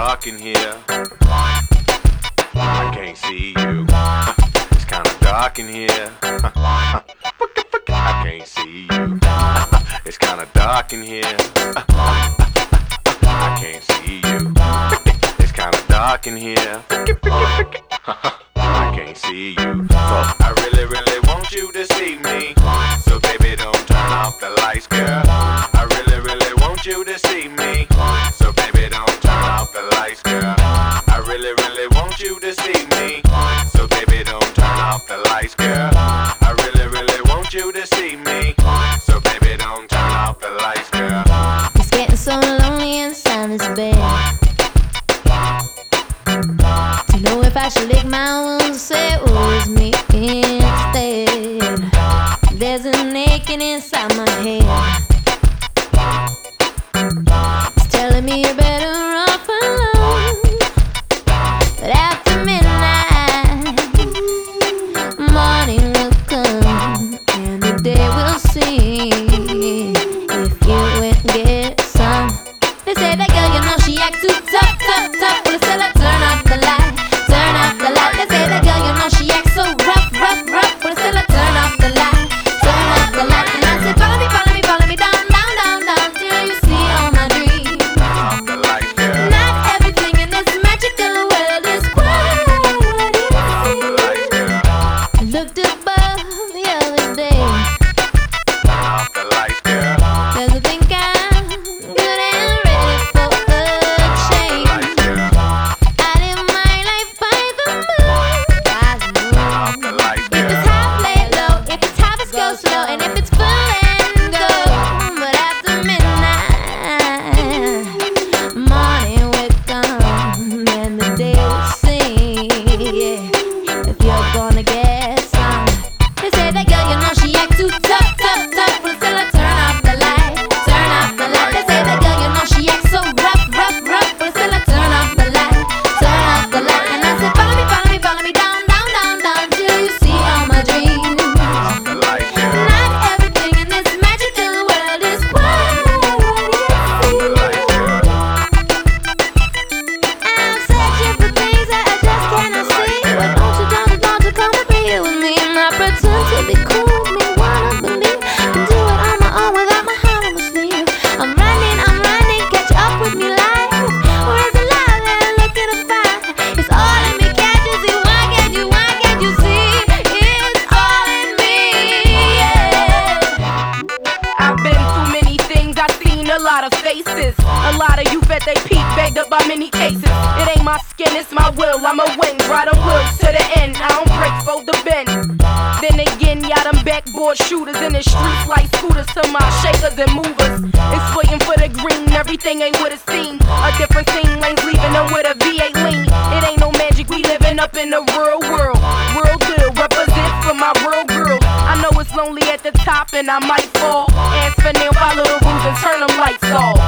dark in here. I can't see you. It's kinda dark in here. I can't see you. It's kinda dark in here. I can't see you. It's kinda dark in here. I can't see you. So I really, really want you to see me. So baby, don't turn off the lights, girl. I really, really want you to see me. So baby, don't turn off the lights, girl. I really, really want you to see me. So baby, don't turn off the lights, girl. I really, really want you to see me. So baby, don't turn off the lights, girl. It's getting so lonely inside this bed. To know if I should lick my wounds, say it was me instead. There's an aching inside my head. It's telling me you're better off alone. But after midnight, morning will come, and the day will see if you went and get some. They say that girl, you know she acts too tough, tough, tough. Well, still I turn off the light, turn off the light. They say that girl, you know she acts so rough, rough, rough. But still I turn off the light, turn off the light. And I say, follow me, follow me, follow me down, down, down, down, till you see all my dreams. Off the lights, girl. Not everything in this magical world is what it Off the lights, girl. is. Looked above the other day. Off the lights, girl. Does it think I'm good and ready for a change? Lights, girl. I live my life by the moon, by the Off the moon. lights, If it's girl. high, play low. If it's high, let's go slow. And if it's full, then go. But after midnight, morning will come, and the day will sing. Yeah, if you're gonna get some. They say that girl, you know she act too tough, tough, tough. But still I turn off the light, turn off the light. They say that girl, you know she acts so rough, rough, rough. But still I turn off the light, turn off the light. And I say, follow me, follow me, follow me down, down, down, down, till you see all my dreams. Off the lights, girl. Not everything in this magical world is what Off the lights, girl. I'm searching for things that I just cannot see. But don't you come and be here with me? And I pretend to be cool, me wanna believe. Can do it on my own without my heart on my sleeve. I'm running, catch up with me life. Where's the love that I'm looking to find? It's all in me, can't you see? Why can't you see? It's all in me, yeah. I've been through many things, I've seen a lot of faces. A lot of youth at they peak, begged up by many cases. It ain't my skin, it's my will, I'ma win. Ride them wheels to the end, I don't break for the bend. Then again, y'all them backboard shooters in the streets like scooters to my shakers and movers. It's waiting for the green, everything ain't what it seems. A different scene, lanes leaving them with a V8 lean. It ain't no magic, we living up in the real world. Real good, represent for my real girl. I know it's lonely at the top and I might fall. As for now, follow the rules and turn them lights off.